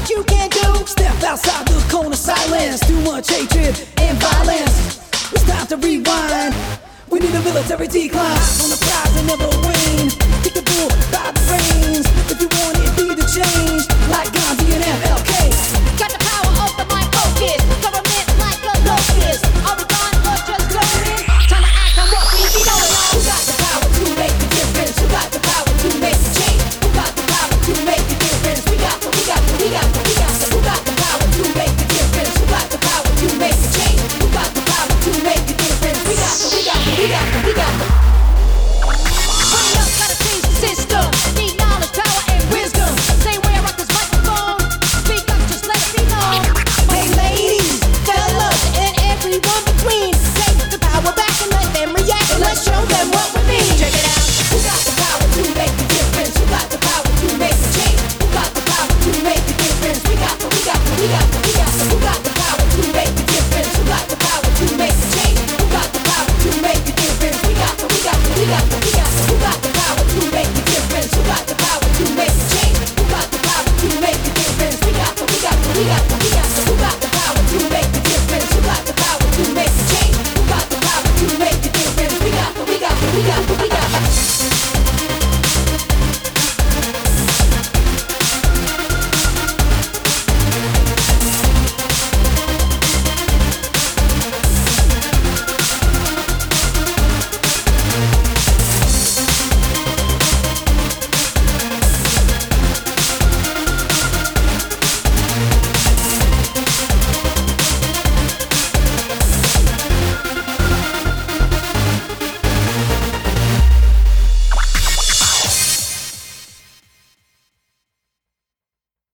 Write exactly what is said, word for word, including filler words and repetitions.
you can do. Step outside the cone of silence. Too much hatred and violence. It's time to rewind. We need a military decline. On the prize and never wane. Kick the bull by the reins. If you want it, be the change. Like Gandhi and M L K. Got the power of the mind focus. Government like a locust. Are we gone or just going? Time to act on what we be going on. Who got the power to make the difference? Who got the power to make the change? Who got the power to make the difference? We got the, we got the, we got the, we got the. Who got the power to make the difference? Who got the power to make the change? Who got the power to make the difference? We got the, we got the, we got the, we got the. Hurry up, gotta change the system. Need knowledge, power, and wisdom. Same way I rock this microphone. Speak up, just let it be known. Hey ladies, Fellas, and everyone between. Take the power back and let them react. And let's show them what we mean. Check it out. who got the power to make the difference? Who got the power to make the change? Who got the power to make the difference? We got the, we got the, we got the, we got the. Who got the power to make the difference? Who got the power to make the change? Who got the power to make the difference? We got the, we got the, we got the, we got the. Who got the power to make the difference? Who got the power to make the change? Who got the power to make the difference? We got the, we got the, we got the.